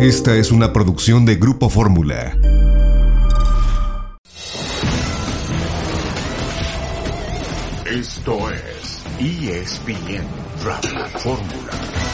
Esta es una producción de Grupo Fórmula. Esto es ESPN Radio Fórmula.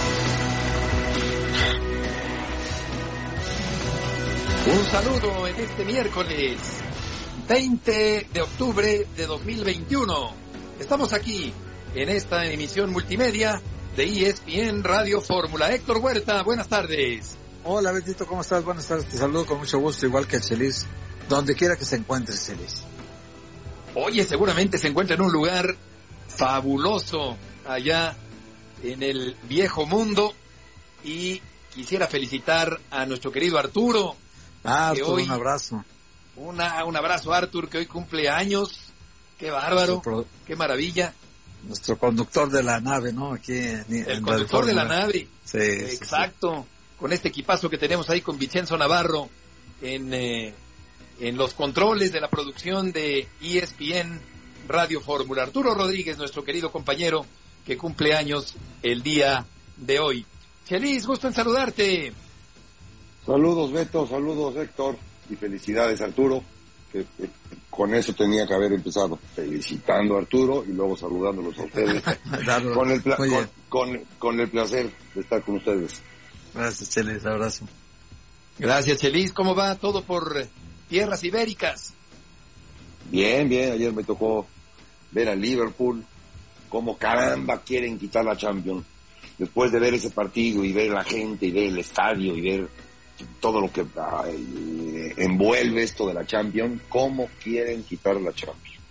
Un saludo en este miércoles 20 de octubre de 2021. Estamos aquí en esta emisión multimedia de ESPN Radio Fórmula. Héctor Huerta, buenas tardes. Hola, Betito, ¿cómo estás? Buenas tardes, te saludo con mucho gusto, igual que Chelis, donde quiera que se encuentre, Chelis. Oye, seguramente se encuentra en un lugar fabuloso allá en el viejo mundo, y quisiera felicitar a nuestro querido Arturo. Arturo, hoy, un abrazo. Un abrazo, Arturo, que hoy cumple años. Qué bárbaro, qué maravilla. Nuestro conductor de la nave, ¿no? Aquí el conductor de la nave. Sí, exacto. Sí. Con este equipazo que tenemos ahí con Vicenzo Navarro en los controles de la producción de ESPN Radio Fórmula. Arturo Rodríguez, nuestro querido compañero, que cumple años el día de hoy. Chelis, gusto en saludarte. Saludos, Beto, saludos, Héctor, y felicidades, Arturo, que con eso tenía que haber empezado, felicitando a Arturo y luego saludándolos a ustedes, con el placer de estar con ustedes. Gracias, Chelis, abrazo. Gracias, Chelis. ¿Cómo va todo por tierras ibéricas? Bien, ayer me tocó ver a Liverpool, como caramba quieren quitar la Champions. Después de ver ese partido y ver la gente y ver el estadio y ver todo lo que envuelve esto de la Champions, ¿cómo quieren quitar la Champions?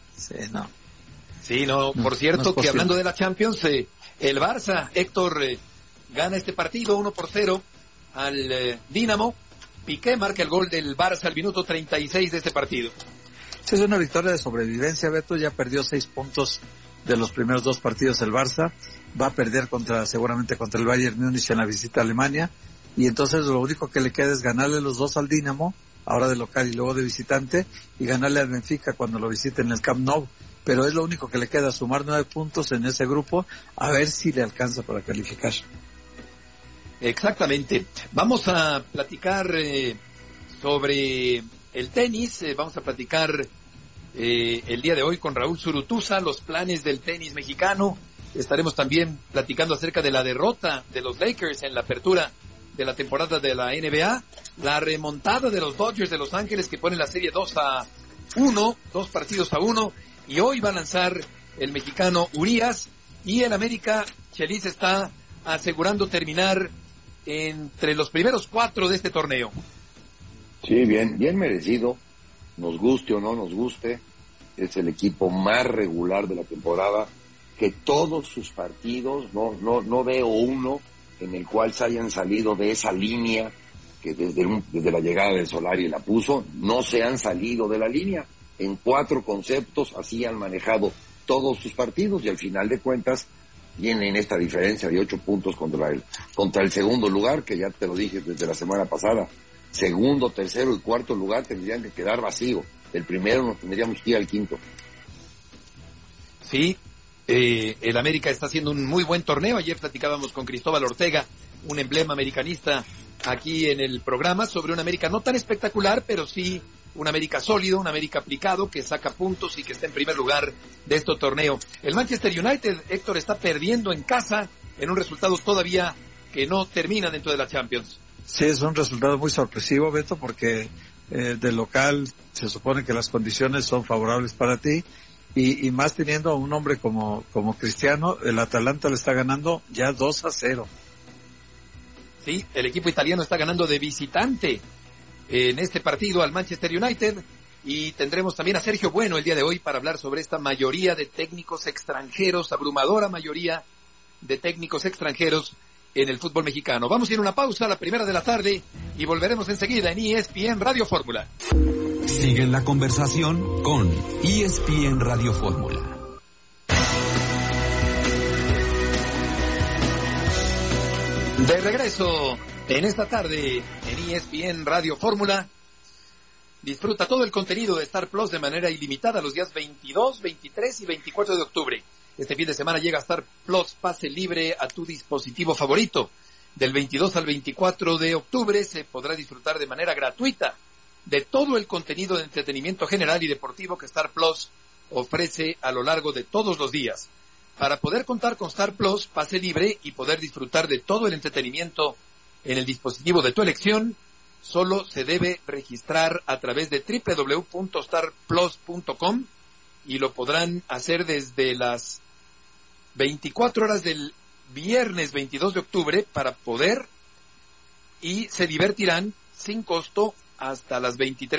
Sí, no, por cierto, no que hablando de la Champions, el Barça, Héctor, gana este partido 1-0 al Dinamo. Piqué marca el gol del Barça al minuto 36 de este partido. Sí, es una victoria de sobrevivencia, Beto. Ya perdió 6 puntos de los primeros 2 partidos el Barça. Va a perder seguramente contra el Bayern Múnich en la visita a Alemania. Y entonces lo único que le queda es ganarle los 2 al Dinamo, ahora de local y luego de visitante, y ganarle al Benfica cuando lo visite en el Camp Nou. Pero es lo único que le queda, sumar 9 puntos en ese grupo, a ver si le alcanza para calificar. Exactamente. Vamos a platicar sobre el tenis. Vamos a platicar el día de hoy con Raúl Zurutuza, los planes del tenis mexicano. Estaremos también platicando acerca de la derrota de los Lakers en la apertura de la temporada de la NBA, la remontada de los Dodgers de Los Ángeles que ponen la serie 2-1, 2 partidos a 1, y hoy va a lanzar el mexicano Urias, y el América, Chelis, está asegurando terminar entre los primeros 4 de este torneo. Sí, bien merecido, nos guste o no nos guste, es el equipo más regular de la temporada, que todos sus partidos, no veo uno en el cual se hayan salido de esa línea que desde la llegada del Solari la puso, no se han salido de la línea. En 4 conceptos así han manejado todos sus partidos, y al final de cuentas tienen esta diferencia de 8 puntos contra el segundo lugar, que ya te lo dije desde la semana pasada. Segundo, tercero y cuarto lugar tendrían que quedar vacío. El primero nos tendríamos que ir al quinto. Sí, el América está haciendo un muy buen torneo. Ayer platicábamos con Cristóbal Ortega, un emblema americanista, aquí en el programa, sobre un América no tan espectacular, pero sí un América sólido, un América aplicado, que saca puntos y que está en primer lugar de este torneo. El Manchester United, Héctor, está perdiendo en casa en un resultado todavía que no termina dentro de la Champions. Sí, es un resultado muy sorpresivo, Beto, porque de local se supone que las condiciones son favorables para ti, y más teniendo a un hombre como Cristiano. El Atalanta le está ganando ya 2-0. Sí, el equipo italiano está ganando de visitante en este partido al Manchester United, y tendremos también a Sergio Bueno el día de hoy para hablar sobre esta mayoría de técnicos extranjeros, abrumadora mayoría de técnicos extranjeros en el fútbol mexicano. Vamos a ir a una pausa, la primera de la tarde, y volveremos enseguida en ESPN Radio Fórmula. Sigue la conversación con ESPN Radio Fórmula. De regreso en esta tarde en ESPN Radio Fórmula. Disfruta todo el contenido de Star Plus de manera ilimitada los días 22, 23 y 24 de octubre. Este fin de semana llega Star Plus pase libre a tu dispositivo favorito. Del 22 al 24 de octubre se podrá disfrutar de manera gratuita de todo el contenido de entretenimiento general y deportivo que Star Plus ofrece a lo largo de todos los días. Para poder contar con Star Plus, pase libre y poder disfrutar de todo el entretenimiento en el dispositivo de tu elección, solo se debe registrar a través de www.starplus.com y lo podrán hacer desde las 24 horas del viernes 22 de octubre para poder, y se divertirán sin costo hasta las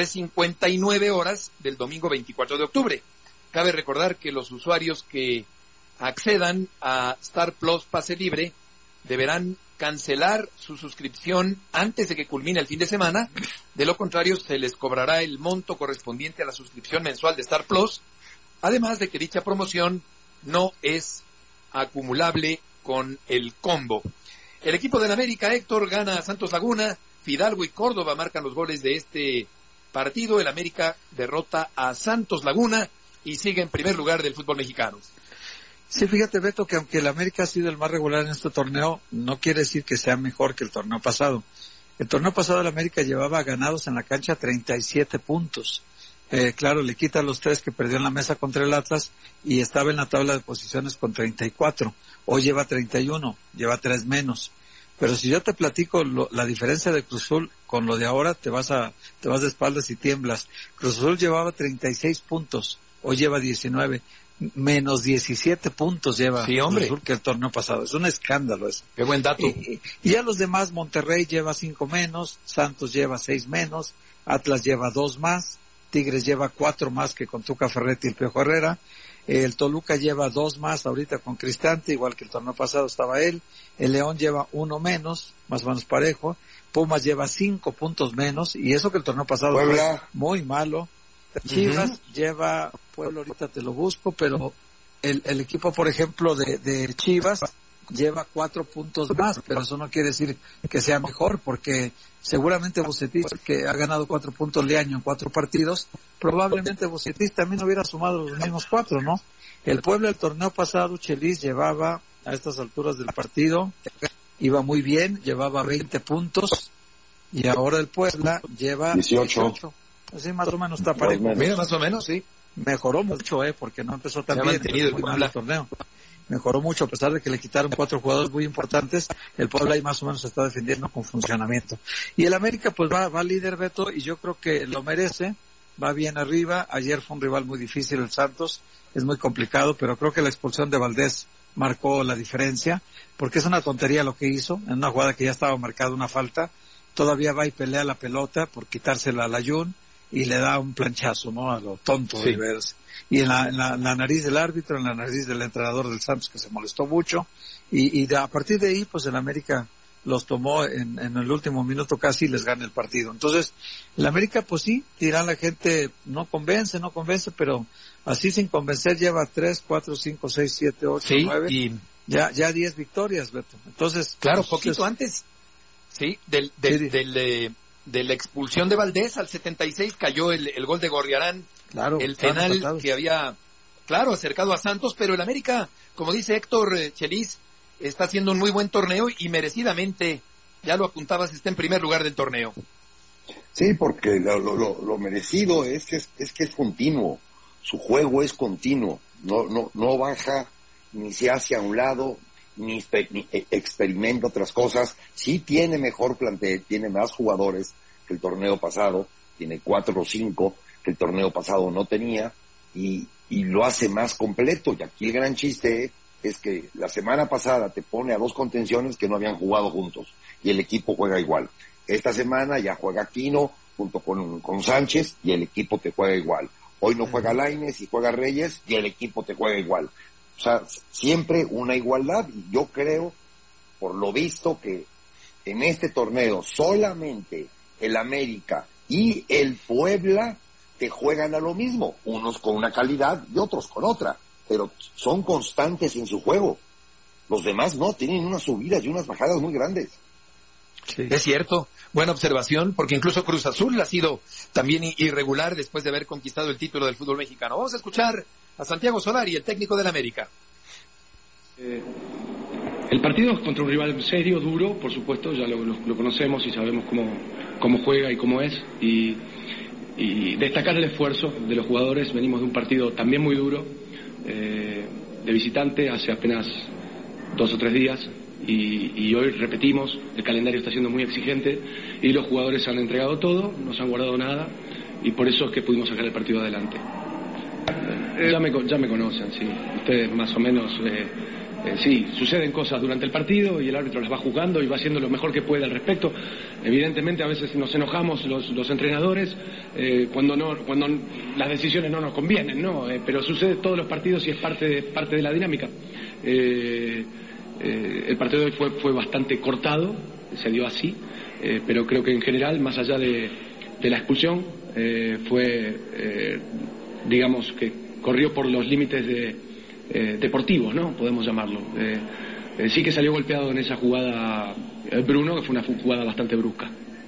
23:59 horas del domingo 24 de octubre. Cabe recordar que los usuarios que accedan a Star Plus Pase Libre deberán cancelar su suscripción antes de que culmine el fin de semana. De lo contrario, se les cobrará el monto correspondiente a la suscripción mensual de Star Plus, además de que dicha promoción no es acumulable con el combo. El equipo del América, Héctor, gana a Santos Laguna. Fidalgo y Córdoba marcan los goles de este partido. El América derrota a Santos Laguna y sigue en primer lugar del fútbol mexicano. Sí, fíjate, Beto, que aunque el América ha sido el más regular en este torneo, no quiere decir que sea mejor que el torneo pasado. El torneo pasado el América llevaba ganados en la cancha 37 puntos. Claro, le quita los 3 que perdió en la mesa contra el Atlas y estaba en la tabla de posiciones con 34. Hoy lleva 31, lleva 3 menos. Pero si yo te platico la diferencia de Cruz Azul con lo de ahora, te vas de espaldas y tiemblas. Cruz Azul llevaba 36 puntos, hoy lleva 19. Menos 17 puntos lleva Cruz Azul que el torneo pasado. Es un escándalo eso. Qué buen dato. Y ya los demás, Monterrey lleva 5 menos, Santos lleva 6 menos, Atlas lleva 2 más, Tigres lleva 4 más que con Tuca Ferretti y el Piojo Herrera, el Toluca lleva 2 más ahorita con Cristante, igual que el torneo pasado estaba él, el León lleva 1 menos, más o menos parejo, Pumas lleva 5 puntos menos, y eso que el torneo pasado fue muy malo. Chivas lleva, Pueblo ahorita te lo busco, pero el equipo, por ejemplo, de Chivas lleva 4 puntos más, pero eso no quiere decir que sea mejor, porque seguramente Vucetich, que ha ganado 4 puntos de año en 4 partidos, probablemente Vucetich también hubiera sumado los mismos 4, ¿no? El Puebla el torneo pasado, Chelis llevaba a estas alturas del partido, iba muy bien, llevaba 20 puntos, y ahora el Puebla lleva 18. Así más o menos está parejo. Mira, más o menos, sí. Mejoró mucho, porque no empezó tan bien el torneo. Mejoró mucho, a pesar de que le quitaron 4 jugadores muy importantes, el Puebla ahí más o menos se está defendiendo con funcionamiento. Y el América pues va líder, Beto, y yo creo que lo merece, va bien arriba. Ayer fue un rival muy difícil el Santos, es muy complicado, pero creo que la expulsión de Valdés marcó la diferencia, porque es una tontería lo que hizo, en una jugada que ya estaba marcada una falta, todavía va y pelea la pelota por quitársela al Ayun, y le da un planchazo, ¿no? A lo tonto de verse. Y en la nariz del árbitro, en la nariz del entrenador del Santos, que se molestó mucho, y a partir de ahí, pues el América los tomó en el último minuto casi y les gana el partido. Entonces, el América, pues sí, dirá la gente, no convence, pero así sin convencer lleva 3, 4, 5, 6, 7, 8, 9, y ya 10 victorias, Beto. Entonces, claro, poquito antes, sí, de la expulsión de Valdés al 76 cayó el gol de Gorriarán, claro, el penal que había, claro, acercado a Santos, pero el América, como dice Héctor Chelis, está haciendo un muy buen torneo y merecidamente, ya lo apuntabas, está en primer lugar del torneo. Sí, porque lo merecido es que es continuo, su juego es continuo, no baja, ni se hace a un lado, ni experimenta otras cosas. Sí tiene mejor plantel, tiene más jugadores que el torneo pasado, tiene 4 o 5 que el torneo pasado no tenía, y lo hace más completo. Y aquí el gran chiste es que la semana pasada te pone a 2 contenciones que no habían jugado juntos, y el equipo juega igual. Esta semana ya juega Aquino junto con Sánchez, y el equipo te juega igual. Hoy no juega Lainez y juega Reyes, y el equipo te juega igual. O sea, siempre una igualdad, y yo creo, por lo visto, que en este torneo solamente el América y el Puebla te juegan a lo mismo, unos con una calidad y otros con otra, pero son constantes en su juego. Los demás no, tienen unas subidas y unas bajadas muy grandes. Sí. Es cierto, buena observación, porque incluso Cruz Azul ha sido también irregular después de haber conquistado el título del fútbol mexicano. Vamos a escuchar a Santiago Solari, el técnico del América. El partido es contra un rival serio, duro, por supuesto, ya lo conocemos y sabemos cómo juega y cómo es, y destacar el esfuerzo de los jugadores. Venimos de un partido también muy duro, de visitante, hace apenas 2 o 3 días, y hoy repetimos, el calendario está siendo muy exigente y los jugadores han entregado todo, no se han guardado nada, y por eso es que pudimos sacar el partido adelante. Ya me conocen, sí, ustedes más o menos... sí, suceden cosas durante el partido y el árbitro las va juzgando y va haciendo lo mejor que puede al respecto. Evidentemente a veces nos enojamos los entrenadores cuando las decisiones no nos convienen, ¿no? Pero sucede todos los partidos y es parte de la dinámica. El partido de hoy fue bastante cortado, se dio así, pero creo que en general, más allá de la expulsión, digamos que corrió por los límites deportivos, ¿no? Podemos llamarlo. Sí que salió golpeado en esa jugada Bruno, que fue una jugada bastante brusca.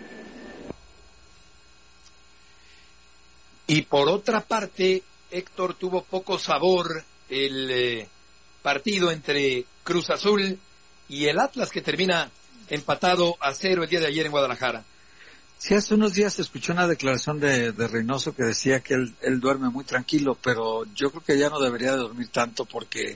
Y por otra parte, Héctor, tuvo poco sabor el partido entre Cruz Azul y el Atlas, que termina empatado a 0 el día de ayer en Guadalajara. Sí, hace unos días escuché una declaración de Reynoso que decía que él duerme muy tranquilo, pero yo creo que ya no debería de dormir tanto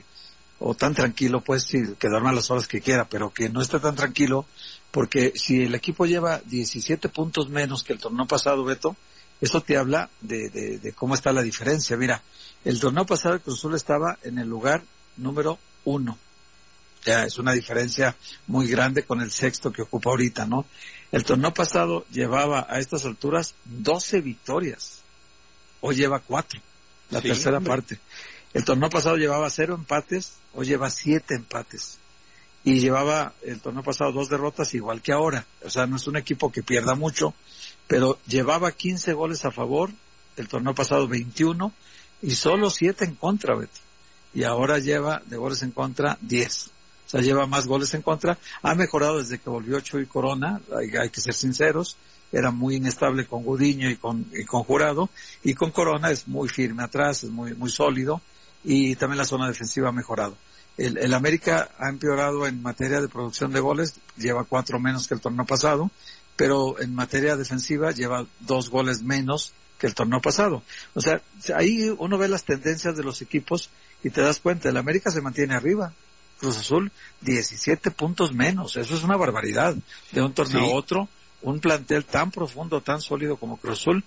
o tan tranquilo, pues sí, que duerma las horas que quiera, pero que no esté tan tranquilo, porque si el equipo lleva 17 puntos menos que el torneo pasado, Beto, eso te habla de cómo está la diferencia. Mira, el torneo pasado el Cruz Azul estaba en el lugar número 1. Ya es una diferencia muy grande con el 6º que ocupa ahorita, ¿no? El torneo pasado llevaba a estas alturas 12 victorias. Hoy lleva 4, la tercera parte. El torneo pasado llevaba 0 empates, hoy lleva 7 empates. Y llevaba el torneo pasado 2 derrotas igual que ahora. O sea, no es un equipo que pierda mucho, pero llevaba 15 goles a favor, el torneo pasado 21, y solo 7 en contra, Beto. Y ahora lleva de goles en contra 10. O sea, lleva más goles en contra. Ha mejorado desde que volvió Chuy Corona, hay que ser sinceros. Era muy inestable con Gudiño y con Jurado. Y con Corona es muy firme atrás, es muy sólido. Y también la zona defensiva ha mejorado. El América ha empeorado en materia de producción de goles. Lleva 4 menos que el torneo pasado. Pero en materia defensiva lleva 2 goles menos que el torneo pasado. O sea, ahí uno ve las tendencias de los equipos y te das cuenta. El América se mantiene arriba. Cruz Azul, 17 puntos menos. Eso es una barbaridad. De un torneo a otro, un plantel tan profundo, tan sólido como Cruz Azul.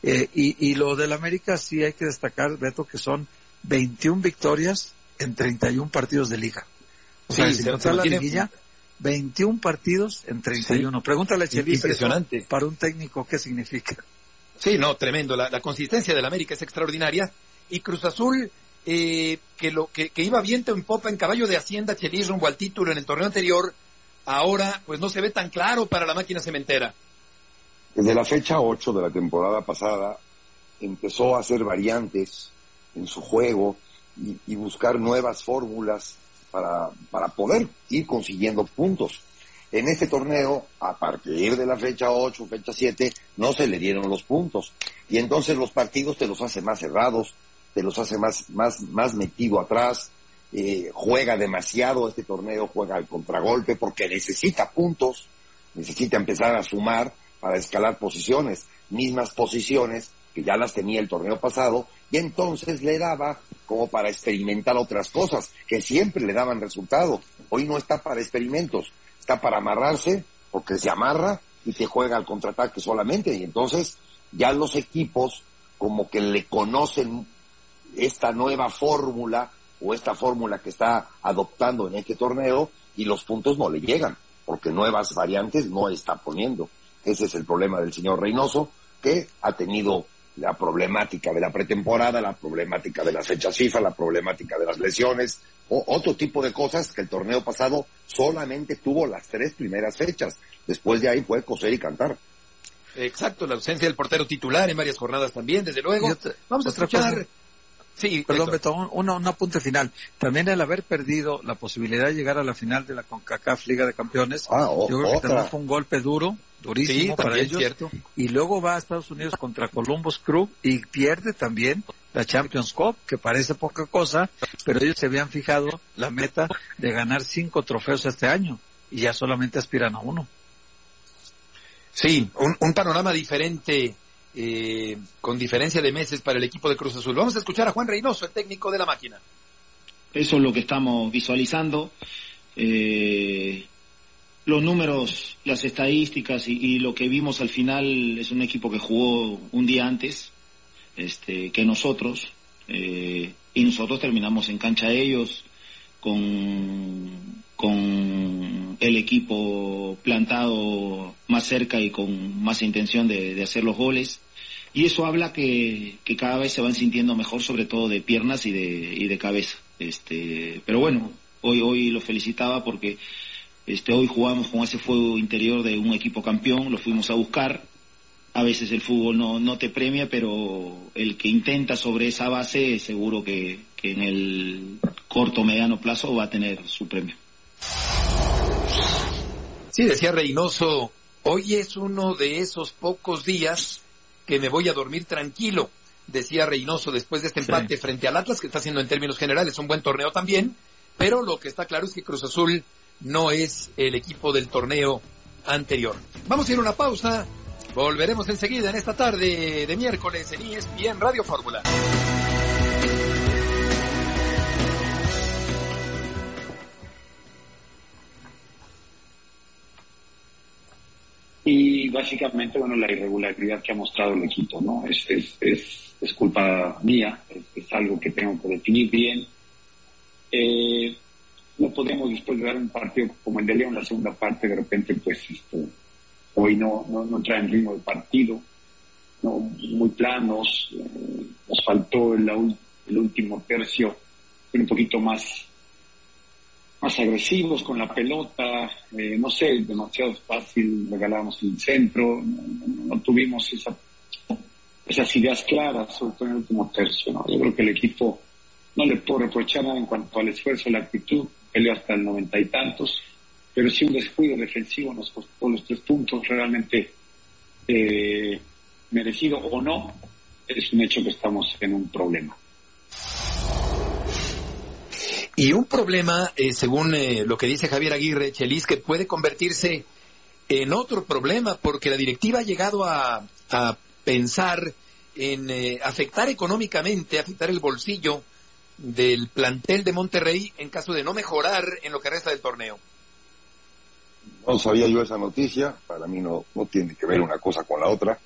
Y lo del América sí hay que destacar, Beto, que son 21 victorias en 31 partidos de liga. O sea, si contar la liguilla, 21 partidos en 31. Pregúntale a Chelis, impresionante. Para un técnico, ¿qué significa? Sí, no, tremendo. La consistencia del América es extraordinaria. Y Cruz Azul... que iba viento en popa en caballo de Hacienda, Chelis, rumbo al título en el torneo anterior, ahora pues no se ve tan claro para la máquina cementera. Desde la fecha 8 de la temporada pasada empezó a hacer variantes en su juego y buscar nuevas fórmulas para poder ir consiguiendo puntos. En este torneo, a partir de la fecha 8, fecha 7, no se le dieron los puntos. Y entonces los partidos te los hace más cerrados, te los hace más metido atrás, juega demasiado este torneo, juega al contragolpe porque necesita puntos, necesita empezar a sumar para escalar posiciones, mismas posiciones que ya las tenía el torneo pasado, y entonces le daba como para experimentar otras cosas que siempre le daban resultado. Hoy no está para experimentos, está para amarrarse, porque se amarra y te juega al contraataque solamente, y entonces ya los equipos como que le conocen esta nueva fórmula o esta fórmula que está adoptando en este torneo, y los puntos no le llegan porque nuevas variantes no está poniendo. Ese es el problema del señor Reynoso, que ha tenido la problemática de la pretemporada, la problemática de las fechas FIFA, la problemática de las lesiones, o otro tipo de cosas que el torneo pasado solamente tuvo las 3 primeras fechas. Después de ahí fue coser y cantar. Exacto, la ausencia del portero titular en varias jornadas también, desde luego. Vamos a escuchar... Sí, perdón, Beto, un apunte final. También el haber perdido la posibilidad de llegar a la final de la CONCACAF Liga de Campeones, yo creo que también fue un golpe duro durísimo para ellos, cierto. Y luego va a Estados Unidos contra Columbus Crew y pierde también la Champions Cup, que parece poca cosa, pero ellos se habían fijado la meta de ganar 5 trofeos este año y ya solamente aspiran a 1. Sí, un panorama diferente, con diferencia de meses para el equipo de Cruz Azul. Vamos a escuchar a Juan Reynoso, el técnico de la máquina. Eso es lo que estamos visualizando. Los números, las estadísticas y lo que vimos al final es un equipo que jugó un día antes que nosotros, y nosotros terminamos en cancha de ellos con el equipo plantado más cerca y con más intención de hacer los goles, y eso habla que cada vez se van sintiendo mejor, sobre todo de piernas y de cabeza. Pero bueno, hoy lo felicitaba porque hoy jugamos con ese fuego interior de un equipo campeón, lo fuimos a buscar. A veces el fútbol no te premia, pero el que intenta sobre esa base seguro que en el corto o mediano plazo va a tener su premio. Sí, decía Reynoso, hoy es uno de esos pocos días que me voy a dormir tranquilo, decía Reynoso después de este empate frente al Atlas, que está haciendo en términos generales un buen torneo también, pero lo que está claro es que Cruz Azul no es el equipo del torneo anterior. Vamos a ir a una pausa, volveremos enseguida en esta tarde de miércoles en ESPN Radio Fórmula. Y básicamente, bueno, la irregularidad que ha mostrado el equipo, ¿no? Es culpa mía, es algo que tengo que definir bien. No podemos, después de dar un partido como el de León, la segunda parte, de repente, pues, hoy no traen ritmo de partido, no, muy planos, nos faltó el último tercio, un poquito más agresivos con la pelota, no sé, demasiado fácil, regalábamos el centro, no tuvimos esas ideas claras, sobre todo en el último tercio, ¿no? Yo creo que el equipo no le puedo reprochar nada en cuanto al esfuerzo, la actitud, peleó hasta el 90 y tantos, pero sí un descuido defensivo nos costó los 3 puntos, realmente merecido o no, es un hecho que estamos en un problema. Y un problema, según lo que dice Javier Aguirre, Chelis, que puede convertirse en otro problema, porque la directiva ha llegado a pensar en afectar económicamente, afectar el bolsillo del plantel de Monterrey en caso de no mejorar en lo que resta del torneo. No sabía yo esa noticia, para mí no tiene que ver una cosa con la otra.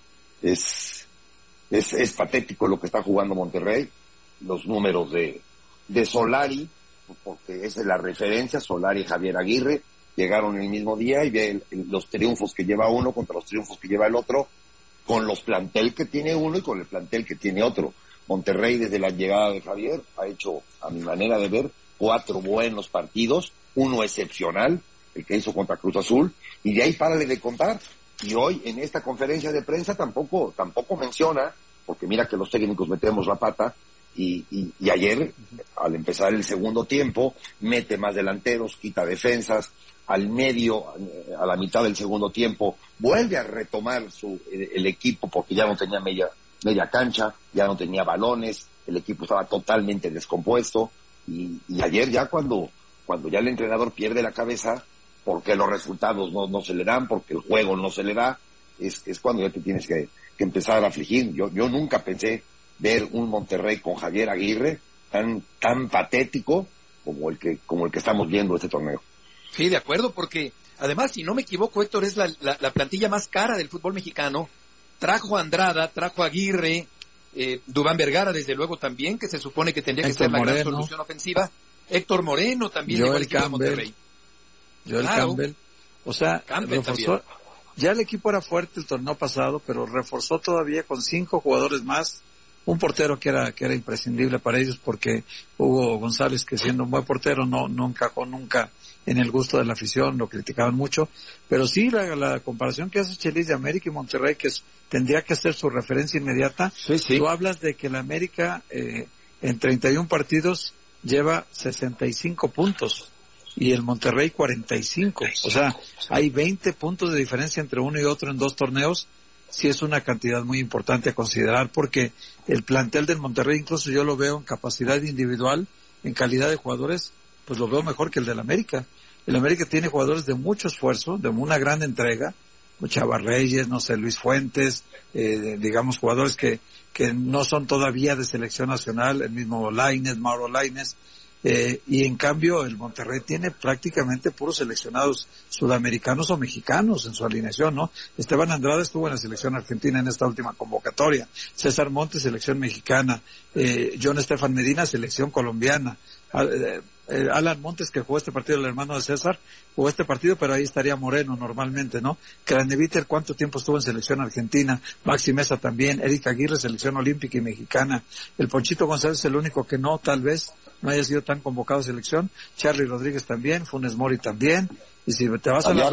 Es patético lo que está jugando Monterrey, los números de Solari, porque esa es la referencia, Solari y Javier Aguirre llegaron el mismo día y ve los triunfos que lleva uno contra los triunfos que lleva el otro, con los plantel que tiene uno y con el plantel que tiene otro. Monterrey desde la llegada de Javier ha hecho, a mi manera de ver, 4 buenos partidos, uno excepcional, el que hizo contra Cruz Azul, y de ahí párale de contar. Y hoy en esta conferencia de prensa tampoco menciona, porque mira que los técnicos metemos la pata, y ayer, al empezar el segundo tiempo, mete más delanteros, quita defensas, al medio, a la mitad del segundo tiempo, vuelve a retomar el equipo porque ya no tenía media cancha, ya no tenía balones, el equipo estaba totalmente descompuesto, y ayer ya cuando ya el entrenador pierde la cabeza, porque los resultados no se le dan, porque el juego no se le da, es cuando ya te tienes que empezar a afligir. Yo nunca pensé ver un Monterrey con Javier Aguirre tan patético como el que estamos viendo este torneo. Sí, de acuerdo, porque además, si no me equivoco, Héctor, es la plantilla más cara del fútbol mexicano. Trajo a Andrada, trajo a Aguirre, Duván Vergara, desde luego también, que se supone que tendría que ser la gran solución ofensiva. Héctor Moreno también llegó al equipo de Monterrey. Joel Campbell. O sea, reforzó. Ya el equipo era fuerte el torneo pasado, pero reforzó todavía con 5 jugadores más. Un portero que era imprescindible para ellos, porque Hugo González, que siendo un buen portero, no encajó nunca en el gusto de la afición, lo criticaban mucho. Pero sí, la comparación que hace Chelis de América y Monterrey, que tendría que ser su referencia inmediata. Sí. Tú hablas de que la América en 31 partidos lleva 65 puntos. y el Monterrey 45. O sea, hay 20 puntos de diferencia entre uno y otro en 2 torneos. Sí es una cantidad muy importante a considerar, porque el plantel del Monterrey, incluso yo lo veo en capacidad individual, en calidad de jugadores, pues lo veo mejor que el del América. El América tiene jugadores de mucho esfuerzo, de una gran entrega, Chava Reyes, no sé, Luis Fuentes, digamos jugadores que no son todavía de selección nacional, el mismo Lainez, Mauro Lainez, y en cambio el Monterrey tiene prácticamente puros seleccionados sudamericanos o mexicanos en su alineación, ¿no? Esteban Andrade estuvo en la selección argentina en esta última convocatoria, César Montes, selección mexicana, John Estefan Medina, selección colombiana, Alan Montes, que jugó este partido, el hermano de César, jugó este partido, pero ahí estaría Moreno normalmente, ¿no? Craneviter, ¿cuánto tiempo estuvo en selección argentina? Maxi Mesa también, Erika Aguirre, selección olímpica y mexicana, el Ponchito González, el único que no, tal vez, no haya sido tan convocado a selección, Charly Rodríguez también, Funes Mori también, y si te vas a la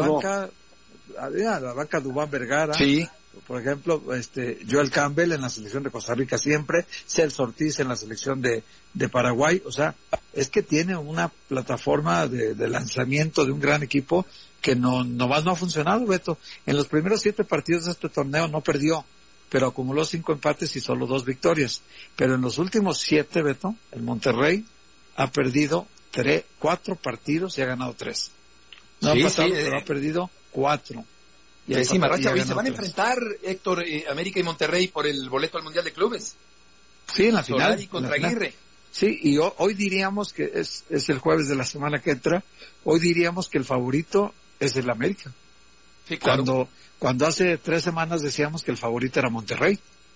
banca Dubán Vergara, sí, por ejemplo, Joel Campbell en la selección de Costa Rica siempre, Celso Ortiz en la selección de Paraguay, o sea, es que tiene una plataforma de lanzamiento de un gran equipo que nomás no ha funcionado, Beto. En los primeros 7 partidos de este torneo no perdió, pero acumuló 5 empates y solo 2 victorias. Pero en los últimos 7, Beto, el Monterrey ha perdido 4 partidos y ha ganado 3. No ha pasado, pero ha perdido 4. Pésima racha. Hoy se van a enfrentar, Héctor, América y Monterrey por el boleto al Mundial de Clubes. Sí, en la final. Solari contra Aguirre. Sí, y hoy diríamos que es el jueves de la semana que entra, hoy diríamos que el favorito es el América. Sí, claro. Cuando hace 3 semanas decíamos que el favorito era Monterrey.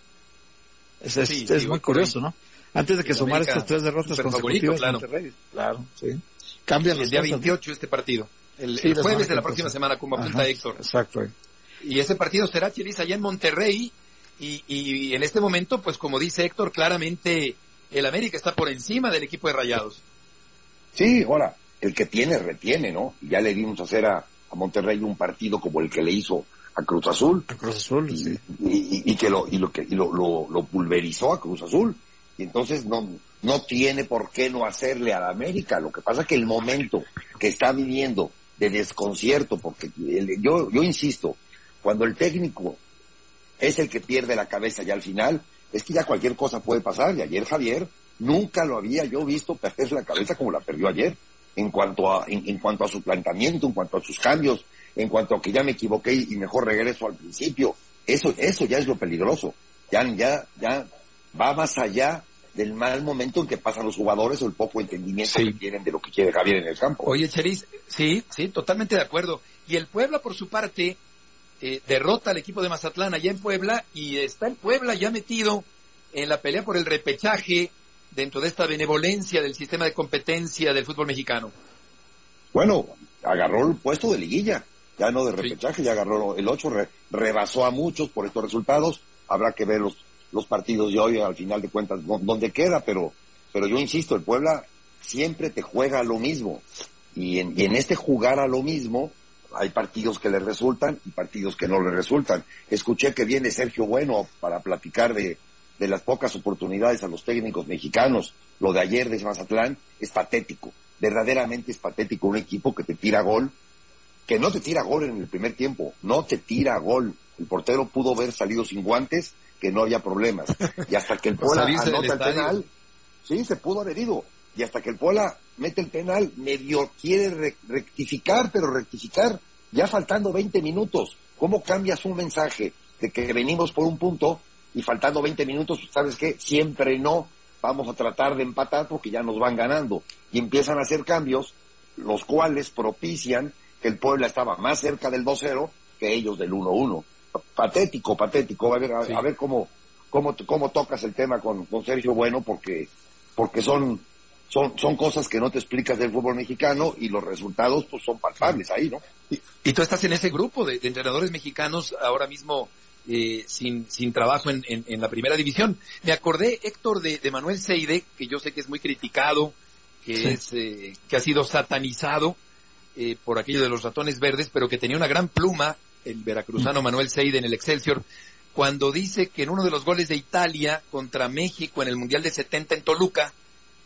Es muy curioso, ¿no? Antes de que sumara estas 3 derrotas consecutivas, claro. Monterrey. Claro, sí. Cambian el día 28 este partido. El jueves de la próxima semana, como apunta Héctor. Exacto. Y ese partido será, Chelis, allá en Monterrey, y en este momento, pues como dice Héctor, claramente el América está por encima del equipo de Rayados. Sí, ahora, el que tiene, retiene, ¿no? Ya le dimos a hacer a Monterrey un partido como el que le hizo a Cruz Azul. A Cruz Azul, sí. Y que lo pulverizó a Cruz Azul. Y entonces no tiene por qué no hacerle a la América. Lo que pasa es que el momento que está viviendo de desconcierto, porque yo insisto, cuando el técnico es el que pierde la cabeza ya al final, es que ya cualquier cosa puede pasar. Y ayer Javier nunca lo había yo visto perder la cabeza como la perdió ayer, en cuanto a su planteamiento, en cuanto a sus cambios, en cuanto a que ya me equivoqué y mejor regreso al principio. Eso ya es lo peligroso. Ya va más allá del mal momento en que pasan los jugadores o el poco entendimiento que tienen de lo que quiere Javier en el campo. Oye, Chelis, sí, totalmente de acuerdo. Y el Puebla, por su parte, derrota al equipo de Mazatlán allá en Puebla, y está el Puebla ya metido en la pelea por el repechaje dentro de esta benevolencia del sistema de competencia del fútbol mexicano. Bueno, agarró el puesto de liguilla, ya no de repechaje, ya agarró el 8, rebasó a muchos por estos resultados. Habrá que ver los partidos de hoy, al final de cuentas, donde queda, pero yo insisto, el Puebla siempre te juega a lo mismo, y en este jugar a lo mismo, hay partidos que le resultan y partidos que no le resultan. Escuché que viene Sergio Bueno para platicar de las pocas oportunidades a los técnicos mexicanos. Lo de ayer de Mazatlán es patético, verdaderamente es patético. Un equipo que te tira gol, que no te tira gol en el primer tiempo, no te tira gol. El portero pudo haber salido sin guantes, que no había problemas. Y hasta que el Puebla anota el penal, sí, se pudo haber ido. Y hasta que el Puebla mete el penal, medio quiere rectificar, pero rectificar ya faltando 20 minutos. ¿Cómo cambias un mensaje de que venimos por un punto y faltando 20 minutos, sabes qué? Siempre no, vamos a tratar de empatar porque ya nos van ganando. Y empiezan a hacer cambios, los cuales propician que el Puebla estaba más cerca del 2-0 que ellos del 1-1. Patético. A ver cómo tocas el tema con Sergio Bueno, porque son cosas que no te explicas del fútbol mexicano, y los resultados pues son palpables ahí, ¿no? Y tú estás en ese grupo de entrenadores mexicanos ahora mismo sin trabajo en la primera división. Me acordé, Héctor, de Manuel Seide, que yo sé que es muy criticado, que ha sido satanizado por aquello de los ratones verdes, pero que tenía una gran pluma, el veracruzano Manuel Seide en el Excelsior, cuando dice que en uno de los goles de Italia contra México en el Mundial de 70 en Toluca,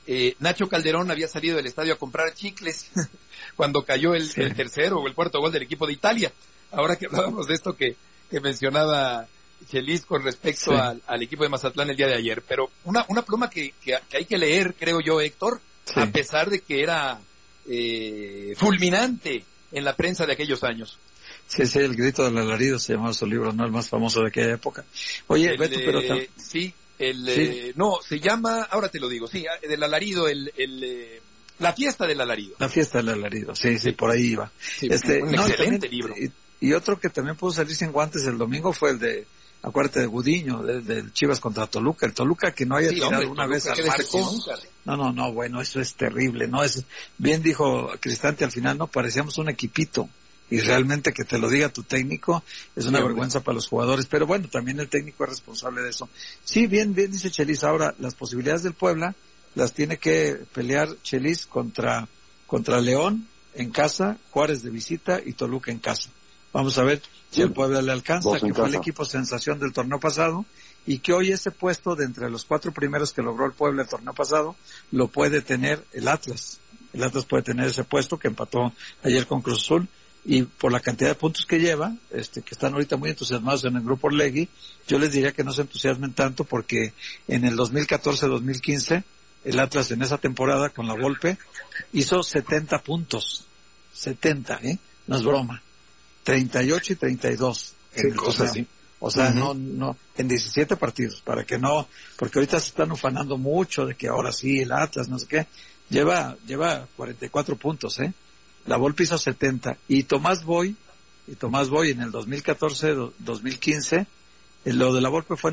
Nacho Calderón había salido del estadio a comprar chicles cuando cayó el tercero o el cuarto gol del equipo de Italia. Ahora que hablábamos de esto que mencionaba Chelis con respecto al equipo de Mazatlán el día de ayer, pero una pluma que hay que leer, creo yo, Héctor, a pesar de que era fulminante en la prensa de aquellos años. Sí, el grito del alarido se llamaba su libro, ¿no? El más famoso de aquella época. Oye, Beto, pero... no, se llama, ahora te lo digo, del alarido, la fiesta del alarido. La fiesta del alarido, sí, por ahí iba. Sí, un excelente libro. Y otro que también pudo salir sin guantes el domingo fue el de, acuérdate de Gudiño, del Chivas contra Toluca. El Toluca que no haya tirado una vez al marco. No, bueno, eso es terrible, ¿no? Bien dijo Cristante al final, ¿no? Parecíamos un equipito. Y realmente que te lo diga tu técnico es una vergüenza para los jugadores, pero bueno, también el técnico es responsable de eso. Sí, bien dice Chelis, ahora las posibilidades del Puebla las tiene que pelear Chelis contra León en casa, Juárez de visita y Toluca en casa. Vamos a ver si el Puebla le alcanza, que fue el equipo sensación del torneo pasado, y que hoy ese puesto de entre los 4 primeros que logró el Puebla el torneo pasado, lo puede tener el Atlas. El Atlas puede tener ese puesto que empató ayer con Cruz Azul. Y por la cantidad de puntos que lleva, que están ahorita muy entusiasmados en el grupo Orlegui, yo les diría que no se entusiasmen tanto porque en el 2014-2015, el Atlas en esa temporada con la Volpe hizo 70 puntos. 70, no es broma. 38 y 32. O sea, no, en 17 partidos, porque ahorita se están ufanando mucho de que ahora sí el Atlas, no sé qué, lleva 44 puntos, La Volpe hizo 70, y Tomás Boy en el 2014-2015, lo de la Volpe fue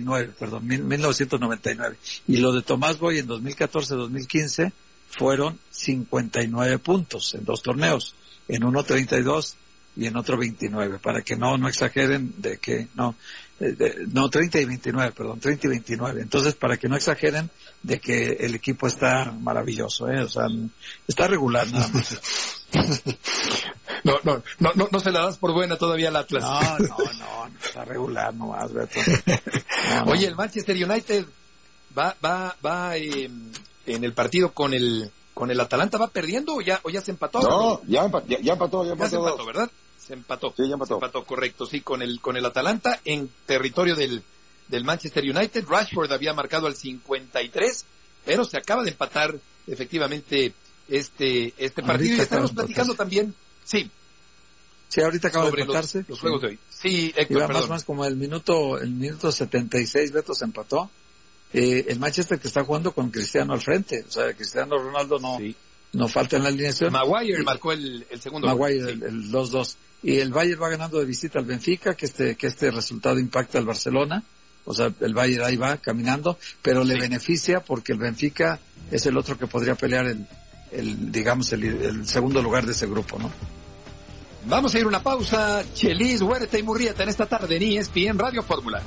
1999, y lo de Tomás Boy en 2014-2015 fueron 59 puntos en 2 torneos, en uno 32 y en otro 29, para que no exageren de que, 30 y 29, 30 y 29, entonces para que no exageren de que el equipo está maravilloso, o sea, está regular nada más. No se la das por buena todavía al Atlas. No, está regular nomás, Beto. Oye, el Manchester United va en el partido con el Atalanta, ¿va perdiendo o ya se empató? No, ya empató. Ya se empató, ¿verdad? Se empató. Sí, ya empató. Se empató, correcto, sí, con el Atalanta en territorio del Manchester United. Rashford había marcado al 53, pero se acaba de empatar efectivamente este partido. Y estamos platicando también, sí, ahorita acaba de empatarse. Los juegos de hoy. Sí, Héctor, iba más como el minuto 76, Beto, se empató. El Manchester que está jugando con Cristiano al frente, o sea, Cristiano Ronaldo no falta en la alineación. Maguire marcó el segundo. Maguire, el 2-2. Y el Bayern va ganando de visita al Benfica, que este resultado impacta al Barcelona. O sea, el Bayern ahí va caminando, pero le beneficia porque el Benfica es el otro que podría pelear el segundo lugar de ese grupo, ¿no? Vamos a ir a una pausa. Chelis, Huerta y Murrieta en esta tarde en ESPN Radio Fórmula.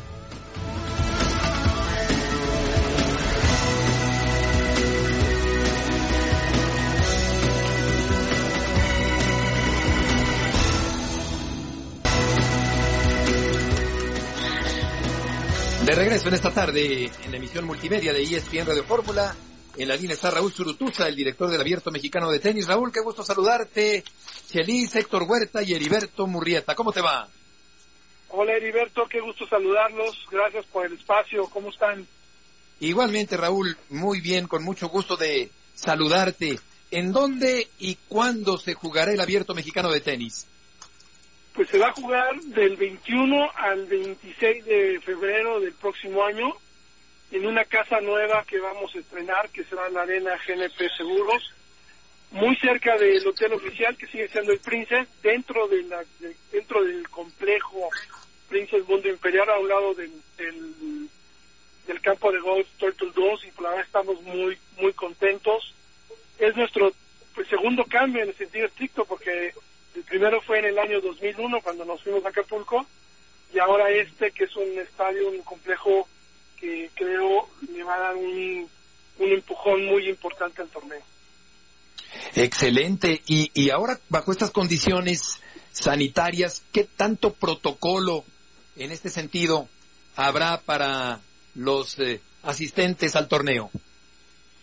De regreso en esta tarde en la emisión multimedia de ESPN Radio Fórmula. En la línea está Raúl Zurutuza, el director del Abierto Mexicano de Tenis. Raúl, qué gusto saludarte. Chelis, Héctor Huerta y Heriberto Murrieta. ¿Cómo te va? Hola Heriberto, qué gusto saludarlos. Gracias por el espacio. ¿Cómo están? Igualmente, Raúl, muy bien, con mucho gusto de saludarte. ¿En dónde y cuándo se jugará el Abierto Mexicano de Tenis? Pues se va a jugar del 21 al 26 de febrero del próximo año en una casa nueva que vamos a estrenar, que será la Arena GNP Seguros, muy cerca del hotel oficial, que sigue siendo el Princess, dentro del complejo Princess Mundo Imperial, a un lado del campo de golf Turtle 2, y por la verdad estamos muy muy contentos. Es nuestro segundo cambio en el sentido estricto, porque el primero fue en el año 2001 cuando nos fuimos a Acapulco, y ahora que es un estadio, un complejo que creo le va a dar un empujón muy importante al torneo. Excelente. Y ahora, bajo estas condiciones sanitarias, ¿qué tanto protocolo en este sentido habrá para los asistentes al torneo?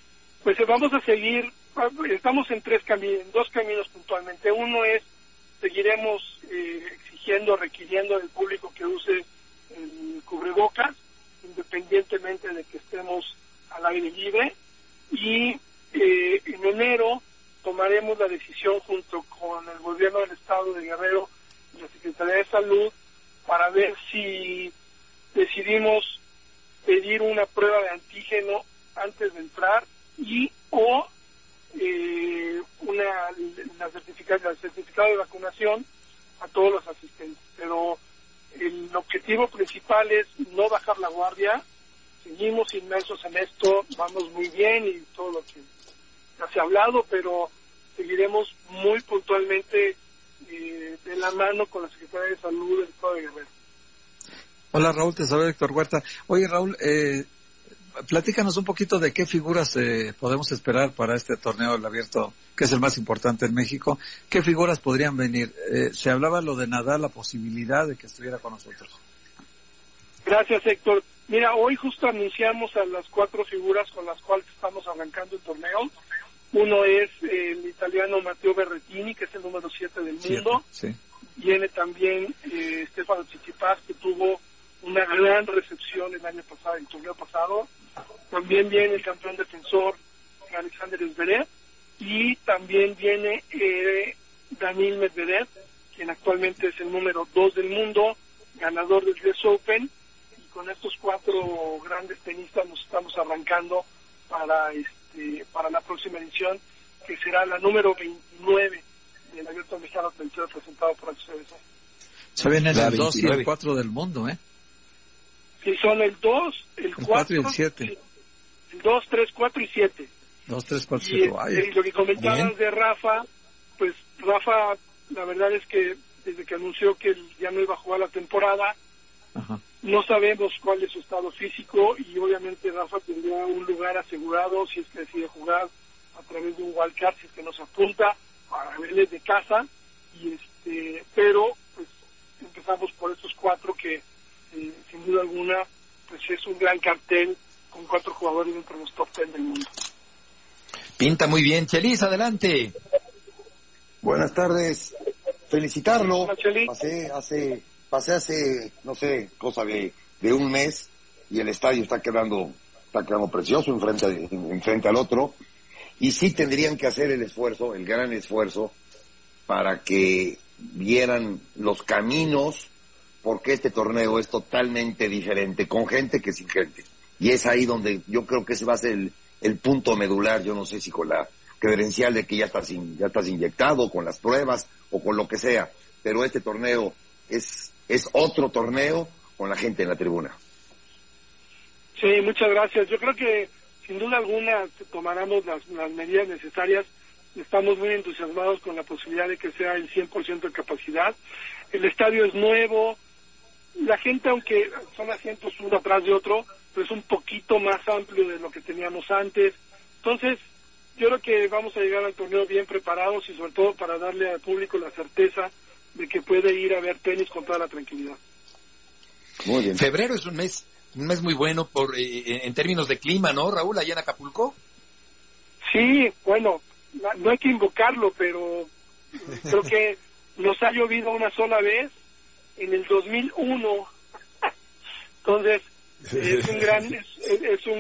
Pues vamos a seguir, estamos en dos caminos puntualmente. Uno es, seguiremos exigiendo, requiriendo del público que use el cubrebocas, independientemente de que estemos al aire libre, y en enero tomaremos la decisión junto con el gobierno del estado de Guerrero y la Secretaría de Salud para ver si decidimos pedir una prueba de antígeno antes de entrar y o el certificado de vacunación a todos los asistentes. Pero el objetivo principal es no bajar la guardia. Seguimos inmersos en esto, vamos muy bien y todo lo que ya se ha hablado, pero seguiremos muy puntualmente de la mano con la Secretaría de Salud del Estado de Guerrero. Hola Raúl, te saluda Héctor Huerta. Oye Raúl, platícanos un poquito de qué figuras podemos esperar para este torneo del Abierto, que es el más importante en México. ¿Qué figuras podrían venir? Se hablaba lo de Nadal, la posibilidad de que estuviera con nosotros. Gracias Héctor. Mira, hoy justo anunciamos a las 4 figuras con las cuales estamos arrancando el torneo. Uno es el italiano Matteo Berrettini, que es el número 7 del mundo. Sí. Viene también Stefano Tsitsipas, que tuvo una gran recepción el torneo pasado. También viene el campeón defensor Alexander Zverev, y también viene Daniil Medvedev, quien actualmente es el número 2 del mundo, ganador del US Open. Y con estos 4 grandes tenistas nos estamos arrancando para la próxima edición, que será la número 29 del Abierto Mexicano presentado por el CBC. Se vienen el 2 y el 4 del mundo, ¿eh? Sí, son el 2, el 4 y el 7. El 2, 3, 4 y 7. 2, 3, 4, y 7. Lo que comentabas bien de Rafa, pues Rafa, la verdad es que desde que anunció que ya no iba a jugar la temporada, ajá, no sabemos cuál es su estado físico, y obviamente Rafa tendrá un lugar asegurado si es que decide jugar a través de un wildcard, si es que nos apunta para verles de casa, pero pues empezamos por estos 4 que sin duda alguna pues es un gran cartel con 4 jugadores entre los top 10 del mundo. Pinta muy bien. Chelis, adelante. Buenas tardes. Felicitarlo. Hola, Chelis. Pasé hace, no sé, cosa de un mes, y el estadio está quedando precioso enfrente al otro, y sí tendrían que hacer el gran esfuerzo, para que vieran los caminos, porque este torneo es totalmente diferente, con gente que sin gente. Y es ahí donde yo creo que ese va a ser el punto medular. Yo no sé si con la credencial de que ya estás inyectado, con las pruebas o con lo que sea, pero este torneo es otro torneo con la gente en la tribuna. Sí, muchas gracias. Yo creo que sin duda alguna tomaremos las medidas necesarias. Estamos muy entusiasmados con la posibilidad de que sea el 100% de capacidad. El estadio es nuevo. La gente, aunque son asientos uno atrás de otro, pero es un poquito más amplio de lo que teníamos antes. Entonces, yo creo que vamos a llegar al torneo bien preparados, y sobre todo para darle al público la certeza de que puede ir a ver tenis con toda la tranquilidad. Muy bien. Febrero es un mes muy bueno en términos de clima, ¿no, Raúl, allá en Acapulco? Sí, bueno, no hay que invocarlo, pero creo que nos ha llovido una sola vez en el 2001. Entonces es un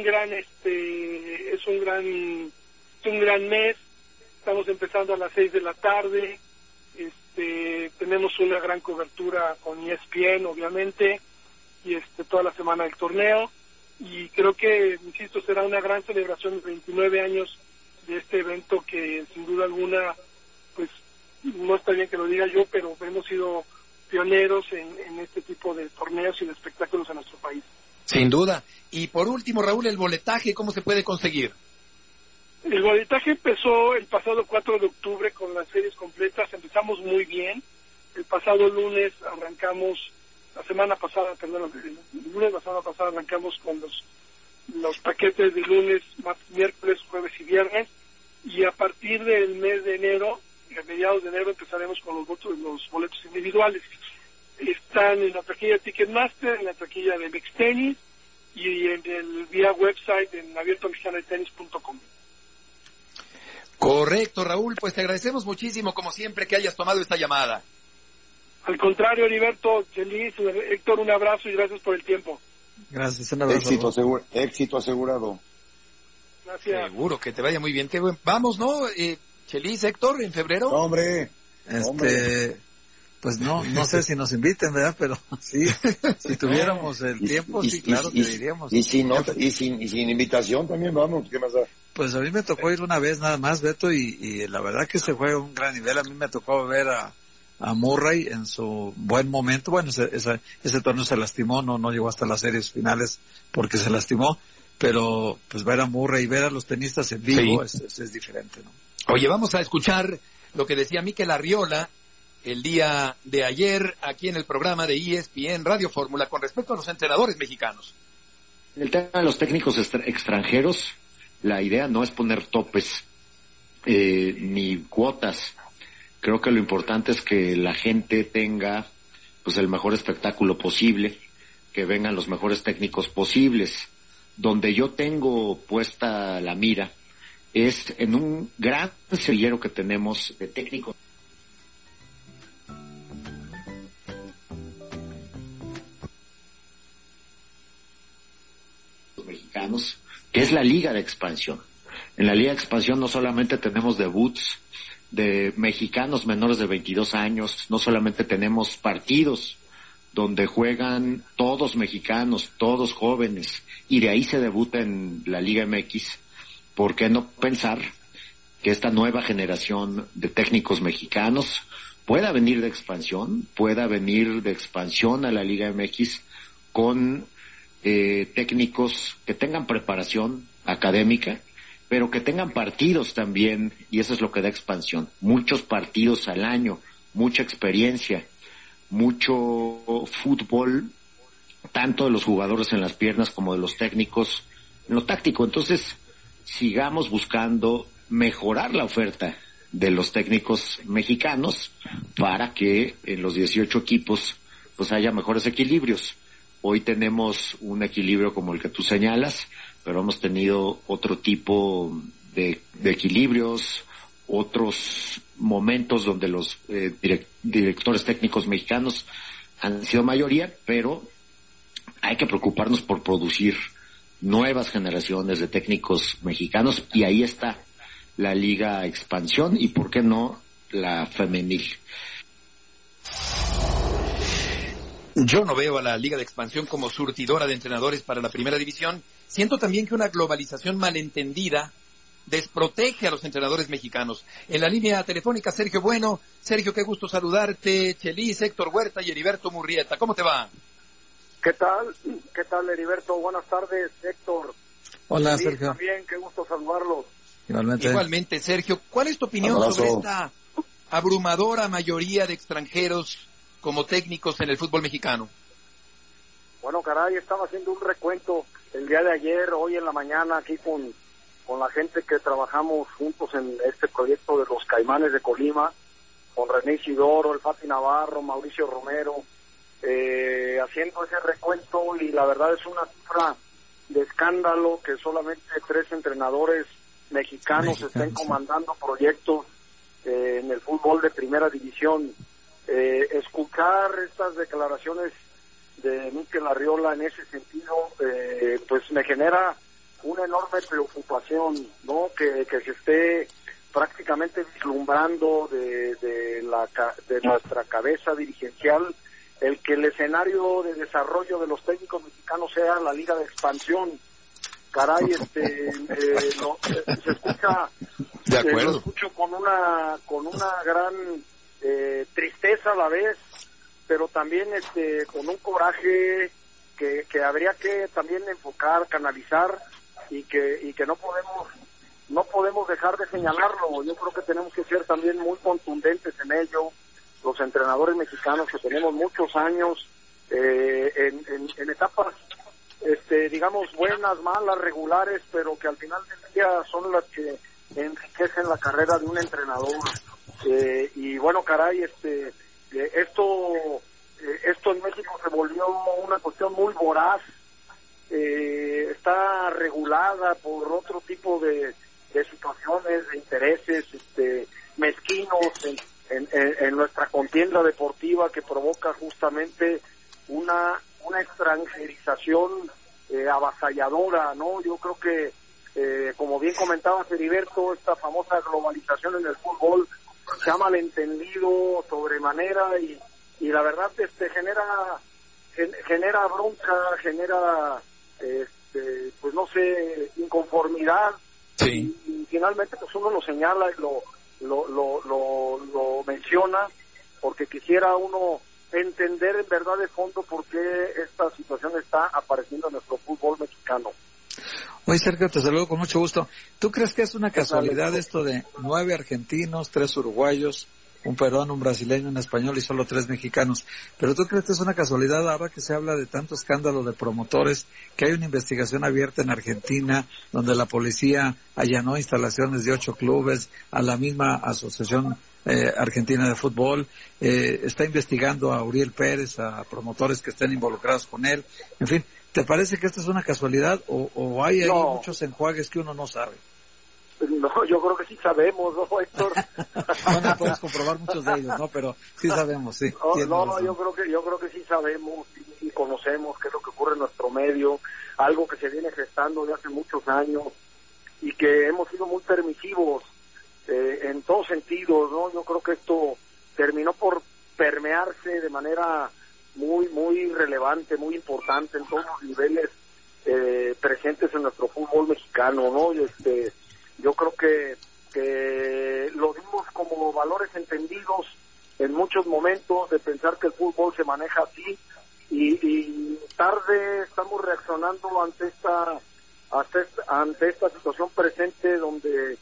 gran mes. Estamos empezando a las 6 de la tarde. Tenemos una gran cobertura con ESPN, obviamente, y toda la semana del torneo, y creo que, insisto, será una gran celebración de 29 años de este evento, que sin duda alguna, pues no está bien que lo diga yo, pero hemos sido pioneros en este tipo de torneos y de espectáculos en nuestro país. Sin duda. Y por último, Raúl, el boletaje, ¿cómo se puede conseguir? El boletaje empezó el pasado 4 de octubre con las series completas. Empezamos muy bien. El pasado lunes arrancamos, el lunes la semana pasada arrancamos con los paquetes de lunes, miércoles, jueves y viernes, y a partir del mes de enero, a mediados de enero, empezaremos con los boletos individuales. Están en la taquilla de Ticketmaster, en la taquilla de Mextenis y en el vía website en abiertomexicanetenis.com. Correcto, Raúl, pues te agradecemos muchísimo, como siempre, que hayas tomado esta llamada. Al contrario, Heriberto, Chelis, Héctor, un abrazo y gracias por el tiempo. Gracias, un abrazo. Éxito asegurado. Gracias. Seguro, que te vaya muy bien. Vamos, ¿no? Chelis, Héctor, en febrero. No, hombre. Pues no sé si nos inviten, ¿verdad? Pero sí, si tuviéramos el tiempo, sí, claro que iríamos. Y sin invitación también vamos, ¿qué más da? Pues a mí me tocó ir una vez nada más, Beto, y la verdad que se juega a un gran nivel. A mí me tocó ver a Murray en su buen momento. Bueno, ese torneo se lastimó, no llegó hasta las series finales porque se lastimó, pero pues ver a Murray y ver a los tenistas en vivo sí. es diferente, ¿no? Oye, vamos a escuchar lo que decía Mikel Arriola el día de ayer aquí en el programa de ESPN Radio Fórmula con respecto a los entrenadores mexicanos. En el tema de los técnicos extranjeros, la idea no es poner topes ni cuotas. Creo que lo importante es que la gente tenga pues el mejor espectáculo posible, que vengan los mejores técnicos posibles. Donde yo tengo puesta la mira es en un gran semillero que tenemos de técnicos mexicanos, que es la Liga de Expansión. En la Liga de Expansión no solamente tenemos debuts de mexicanos menores de 22 años, no solamente tenemos partidos donde juegan todos mexicanos, todos jóvenes, y de ahí se debuta en la Liga MX. ¿Por qué no pensar que esta nueva generación de técnicos mexicanos pueda venir de expansión a la Liga MX con técnicos que tengan preparación académica, pero que tengan partidos también, y eso es lo que da expansión, muchos partidos al año, mucha experiencia, mucho fútbol, tanto de los jugadores en las piernas como de los técnicos en lo táctico. Entonces, sigamos buscando mejorar la oferta de los técnicos mexicanos para que en los 18 equipos pues haya mejores equilibrios. Hoy tenemos un equilibrio como el que tú señalas, pero hemos tenido otro tipo de equilibrios, otros momentos donde los directores técnicos mexicanos han sido mayoría, pero hay que preocuparnos por producir nuevas generaciones de técnicos mexicanos, y ahí está la Liga Expansión y, ¿por qué no, la femenil? Yo no veo a la Liga de Expansión como surtidora de entrenadores para la primera división. Siento también que una globalización malentendida desprotege a los entrenadores mexicanos. En la línea telefónica, Sergio Bueno. Sergio, qué gusto saludarte. Chelis, Héctor Huerta y Heriberto Murrieta. ¿Cómo te va? ¿Qué tal, Heriberto? Buenas tardes, Héctor. Hola, Chelis, Sergio. También, qué gusto saludarlos. Igualmente, Sergio. ¿Cuál es tu opinión sobre esta abrumadora mayoría de extranjeros como técnicos en el fútbol mexicano? Bueno, caray, estaba haciendo un recuento el día de ayer, hoy en la mañana, aquí con la gente que trabajamos juntos en este proyecto de los Caimanes de Colima, con René Isidoro, el Fati Navarro, Mauricio Romero, haciendo ese recuento, y la verdad es una cifra de escándalo que solamente 3 entrenadores mexicanos estén comandando proyectos en el fútbol de primera división. Escuchar estas declaraciones de Mikel Arriola en ese sentido, pues me genera una enorme preocupación, ¿no? Que se esté prácticamente vislumbrando de nuestra cabeza dirigencial el que el escenario de desarrollo de los técnicos mexicanos sea la Liga de Expansión. Caray, se escucha, de acuerdo, lo escucho con una gran tristeza a la vez, pero también con un coraje que habría que también enfocar, canalizar, y que no podemos dejar de señalarlo. Yo creo que tenemos que ser también muy contundentes en ello, los entrenadores mexicanos que tenemos muchos años en etapas digamos buenas, malas, regulares, pero que al final del día son las que enriquecen la carrera de un entrenador. Y bueno, caray, esto en México se volvió una cuestión muy voraz, está regulada por otro tipo de situaciones, de intereses mezquinos en nuestra contienda deportiva, que provoca justamente una extranjerización avasalladora, ¿no? Yo creo que, como bien comentaba Heriberto, esta famosa globalización en el fútbol se ha malentendido sobremanera y la verdad genera bronca, genera pues no sé, inconformidad. Sí. Y finalmente pues uno lo señala y lo menciona, porque quisiera uno entender en verdad de fondo por qué esta situación está apareciendo en nuestro fútbol mexicano. Oye, Sergio, te saludo con mucho gusto. ¿Tú crees que es una casualidad esto de 9 argentinos, 3 uruguayos, un peruano, un brasileño, un español y solo 3 mexicanos? ¿Pero tú crees que es una casualidad ahora que se habla de tanto escándalo de promotores, que hay una investigación abierta en Argentina donde la policía allanó instalaciones de 8 clubes, a la misma asociación Argentina de fútbol, está investigando a Uriel Pérez, a promotores que estén involucrados con él? En fin, ¿te parece que esto es una casualidad o hay ahí muchos enjuagues que uno no sabe? No, yo creo que sí sabemos, ¿no, Héctor? No puedes comprobar muchos de ellos, ¿no? Pero sí sabemos, sí. No, yo creo que sí sabemos y conocemos qué es lo que ocurre en nuestro medio, algo que se viene gestando de hace muchos años y que hemos sido muy permisivos en todos sentidos, ¿no? Yo creo que esto terminó por permearse de manera muy relevante, muy importante en todos los niveles presentes en nuestro fútbol mexicano, ¿no? Yo creo que lo dimos como valores entendidos en muchos momentos, de pensar que el fútbol se maneja así, y tarde estamos reaccionando ante esta situación presente, donde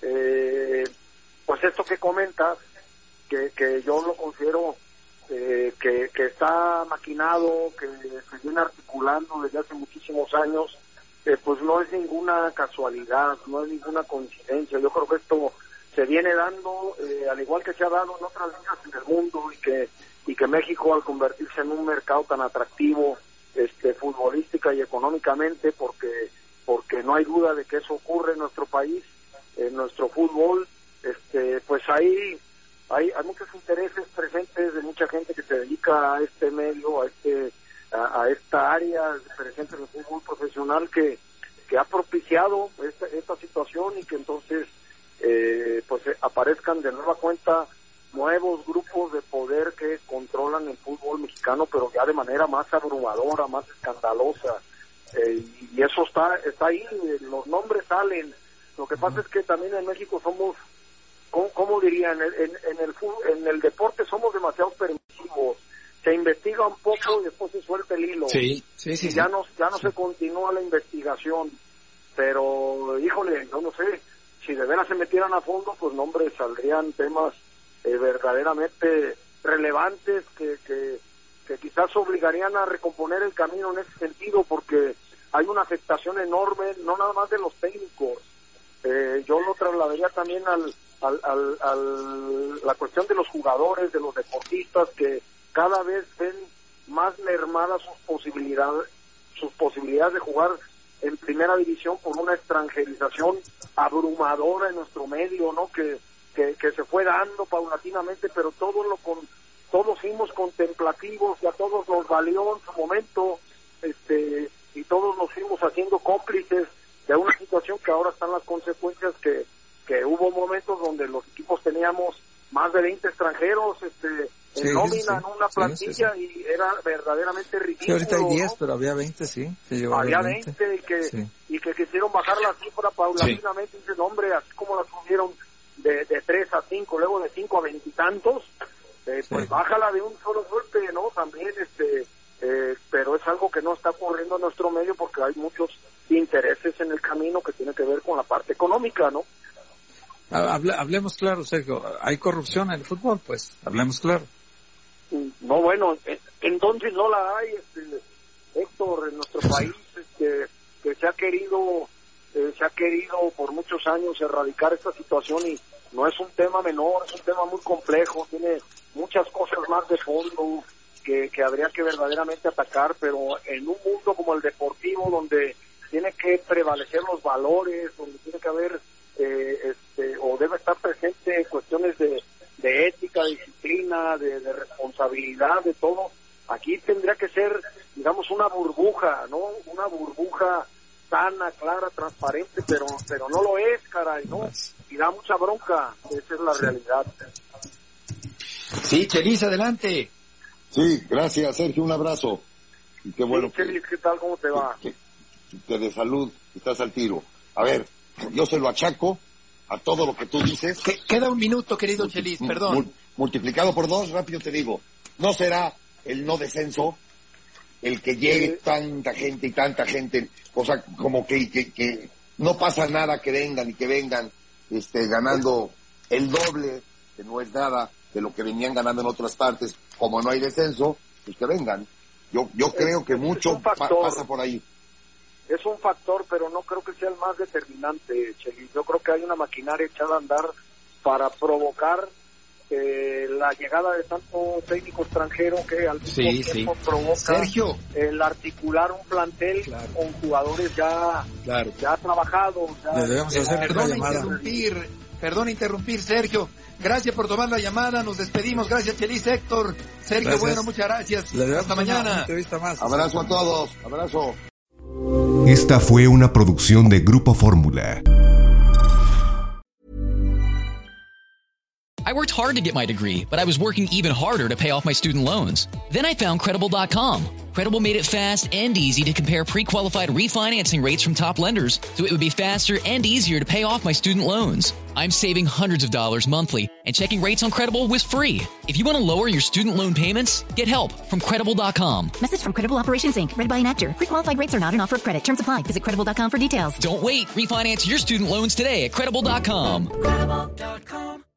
pues esto que comentas, que yo lo considero que está maquinado, que se viene articulando desde hace muchísimos años, pues no es ninguna casualidad, no es ninguna coincidencia. Yo creo que esto se viene dando, al igual que se ha dado en otras ligas en el mundo, y que México, al convertirse en un mercado tan atractivo futbolística y económicamente, porque no hay duda de que eso ocurre en nuestro país, en nuestro fútbol, pues hay muchos intereses presentes de mucha gente que se dedica a este medio, a esta área presente en el fútbol profesional, que ha propiciado esta situación, y que entonces pues aparezcan de nueva cuenta nuevos grupos de poder que controlan el fútbol mexicano, pero ya de manera más abrumadora, más escandalosa, y eso está ahí, los nombres salen. Lo que pasa es que también en México somos, ¿cómo diría? En el deporte somos demasiado permisivos. Se investiga un poco y después se suelta el hilo. Sí. Ya no se continúa la investigación. Pero, híjole, yo no sé, si de veras se metieran a fondo, pues no, hombre, saldrían temas verdaderamente relevantes que quizás obligarían a recomponer el camino en ese sentido, porque hay una afectación enorme, no nada más de los técnicos. Yo lo trasladaría también la cuestión de los jugadores, de los deportistas, que cada vez ven más mermadas sus posibilidades de jugar en primera división por una extranjerización abrumadora en nuestro medio, ¿no? Que se fue dando paulatinamente, pero todos fuimos contemplativos, y a todos nos valió en su momento, y todos nos fuimos haciendo cómplices de una situación que ahora están las consecuencias, que hubo momentos donde los equipos teníamos más de 20 extranjeros en nómina, en una plantilla, y era verdaderamente ridículo. Sí, ahorita hay 10, ¿no? Pero había 20, sí. Había 20 y que quisieron bajar la cifra paulatinamente. Dicen, hombre, así como la subieron de 3 a 5, luego de 5 a 20 y tantos, pues bájala de un solo golpe, ¿no? También, pero es algo que no está ocurriendo en nuestro medio, porque hay muchos intereses en el camino que tienen que ver con la parte económica, ¿no? Hablemos claro, Sergio. ¿Hay corrupción en el fútbol? Pues hablemos claro. No, bueno, entonces no la hay, Héctor, en nuestro país, que se ha querido por muchos años erradicar esta situación, y no es un tema menor, es un tema muy complejo, tiene muchas cosas más de fondo que habría que verdaderamente atacar, pero en un mundo como el deportivo, donde tiene que prevalecer los valores, donde tiene que haber o debe estar presente en cuestiones de ética, de disciplina, de responsabilidad, de todo. Aquí tendría que ser, digamos, una burbuja, ¿no? Una burbuja sana, clara, transparente, pero no lo es, caray, ¿no? Y da mucha bronca, esa es la realidad. Sí, Chelis, adelante. Sí, gracias, Sergio, un abrazo. Y qué bueno. Sí, Chelis, ¿qué tal? ¿Cómo te va? Que de salud estás al tiro. A ver, yo se lo achaco a todo lo que tú dices. Queda un minuto, querido Chelis, perdón. Multiplicado por 2, rápido te digo. No será el no descenso el que llegue tanta gente, o sea, como que no pasa nada que vengan ganando el doble, que no es nada de lo que venían ganando en otras partes. Como no hay descenso, pues que vengan. Yo creo que mucho pasa por ahí. Es un factor, pero no creo que sea el más determinante, Chelis. Yo creo que hay una maquinaria echada a andar para provocar la llegada de tanto técnico extranjero que al mismo tiempo provoca, Sergio, el articular un plantel con jugadores ya trabajados. Perdón interrumpir, Sergio. Gracias por tomar la llamada, nos despedimos. Gracias, Chelis, Héctor. Sergio, gracias. Bueno, muchas gracias. Hasta mañana. Abrazo a todos, abrazo. Esta fue una producción de Grupo Fórmula. I worked hard to get my degree, but I was working even harder to pay off my student loans. Then I found Credible.com. Credible made it fast and easy to compare pre-qualified refinancing rates from top lenders, so it would be faster and easier to pay off my student loans. I'm saving hundreds of dollars monthly, and checking rates on Credible was free. If you want to lower your student loan payments, get help from Credible.com. Message from Credible Operations Inc. Read by an actor. Pre-qualified rates are not an offer of credit. Terms apply. Visit Credible.com for details. Don't wait. Refinance your student loans today at Credible.com. Credible.com.